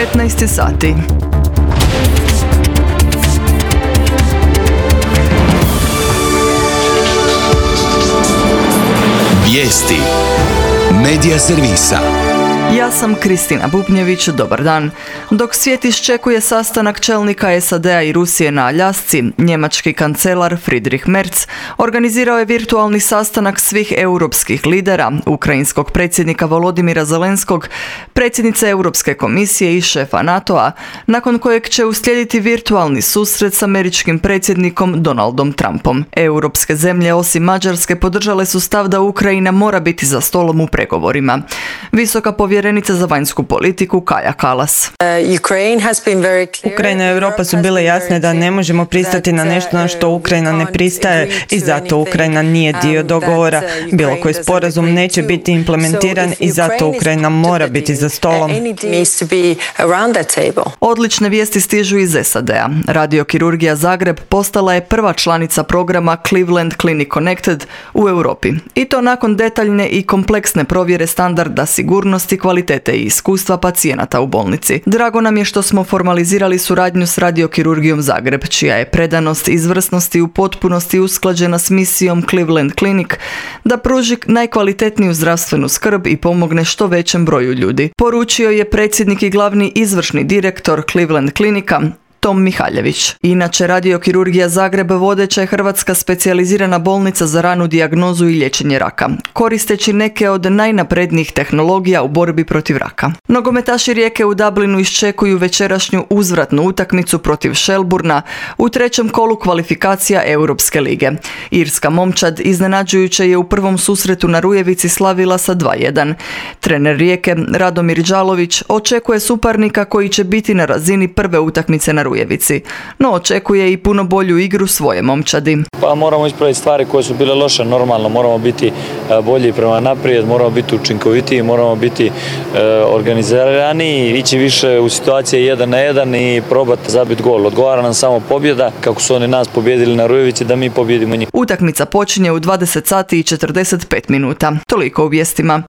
15 sati. Vijesti Medija servisa. Ja sam Kristina Bubnjević, dobar dan. Dok svijet iščekuje sastanak čelnika SAD-a i Rusije na Aljasci, njemački kancelar Friedrich Merz organizirao je virtualni sastanak svih europskih lidera, ukrajinskog predsjednika Volodimira Zelenskog, predsjednice Europske komisije i šefa NATO-a, nakon kojeg će uslijediti virtualni susret s američkim predsjednikom Donaldom Trumpom. Europske zemlje, osim Mađarske, podržale su stav da Ukrajina mora biti za stolom u pregovorima. Visoka povjerenica za vanjsku politiku Kaja Kallas. Ukrajina i Europa su bile jasne da ne možemo pristati na nešto na što Ukrajina ne pristaje i zato Ukrajina nije dio dogovora. Bilo koji sporazum neće biti implementiran i zato Ukrajina mora biti za stolom. Odlične vijesti stižu iz SAD-a. Radiokirurgija Zagreb postala je prva članica programa Cleveland Clinic Connected u Europi. I to nakon detaljne i kompleksne provjere standarda sigurnosti, kvalitete i iskustva pacijenata u bolnici. Drago nam je što smo formalizirali suradnju s Radiokirurgijom Zagreb, čija je predanost izvrsnosti u potpunosti usklađena s misijom Cleveland Clinic da pruži najkvalitetniju zdravstvenu skrb i pomogne što većem broju ljudi. Poručio je predsjednik i glavni izvršni direktor Cleveland Clinica Tom Mihaljević. Inače, Radiokirurgija Zagreb vodeća je hrvatska specijalizirana bolnica za ranu dijagnozu i liječenje raka, koristeći neke od najnaprednijih tehnologija u borbi protiv raka. Nogometaši Rijeke u Dublinu iščekuju večerašnju uzvratnu utakmicu protiv Shelburna u trećem kolu kvalifikacija Europske lige. Irska momčad iznenađujuće je u prvom susretu na Rujevici slavila sa 2:1. Trener Rijeke Radomir Đalović očekuje suparnika koji će biti na razini prve utakmice na Rujevici, no očekuje i puno bolju igru svoje momčadi. Pa moramo ispraviti stvari koje su bile loše, normalno, moramo biti bolji prema naprijed, moramo biti učinkovitiji, moramo biti organiziraniji, ići više u situacije 1 na 1 i probati zabiti gol. Odgovara nam samo pobjeda, kako su oni nas pobjedili na Rujevici, da mi pobjedimo njih. Utakmica počinje u 20 sati i 45 minuta. Toliko u vijestima.